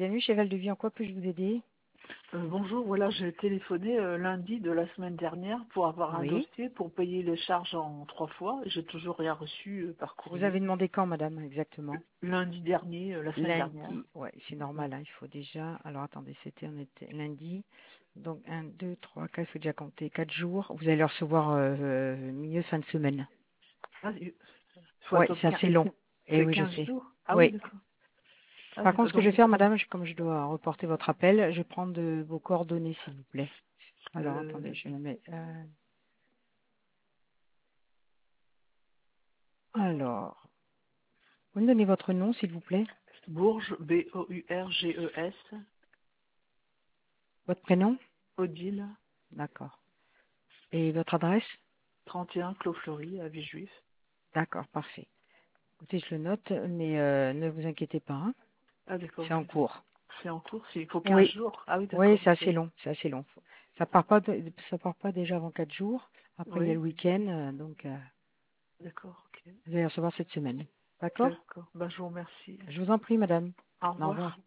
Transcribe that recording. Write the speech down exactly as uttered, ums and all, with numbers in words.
bienvenue chez Val de Vie. En quoi puis-je vous aider? Euh, bonjour, voilà, j'ai téléphoné euh, lundi de la semaine dernière pour avoir un Oui. dossier pour payer les charges en trois fois. J'ai toujours rien reçu euh, par Vous avez courrier. demandé quand, madame, exactement? Lundi dernier, euh, la semaine dernière. Lundi. Ouais, c'est Oui. normal, hein, il faut déjà. Alors attendez, c'était, on était lundi. Donc un, deux, trois, quatre, il faut déjà compter quatre jours. Vous allez le recevoir euh, euh, milieu fin de semaine. Ah, il faut Ouais, attendre c'est quin- assez long. Eh c'est oui, je quinze sais. jours. Ah oui, Oui. d'accord. Ah, Par contre, d'accord. ce que je Donc, vais faire, madame, je- comme je dois reporter votre appel, je vais prendre de vos coordonnées, s'il vous plaît. Alors attendez, euh, je le mets. euh, Alors, vous me donnez votre nom, s'il vous plaît? Bourges, B O U R G E S, Votre prénom? Odile, D'accord. Et votre adresse? trente et un Clos Fleury, à Villejuif. D'accord, parfait. Écoutez, je le note, mais euh, ne vous inquiétez pas, hein. Ah, d'accord. C'est en cours. C'est en cours, il faut quinze Oui, jours. Ah oui, oui, d'accord, c'est ok. assez long, c'est assez long. Ça part pas, de- ça part pas déjà avant quatre jours. Après, il y a Oui, le week-end, euh, donc euh, d'accord, ok. vous allez recevoir cette semaine. D'accord? D'accord. Ben, je vous remercie. Je vous en prie, madame. Au Au revoir. revoir.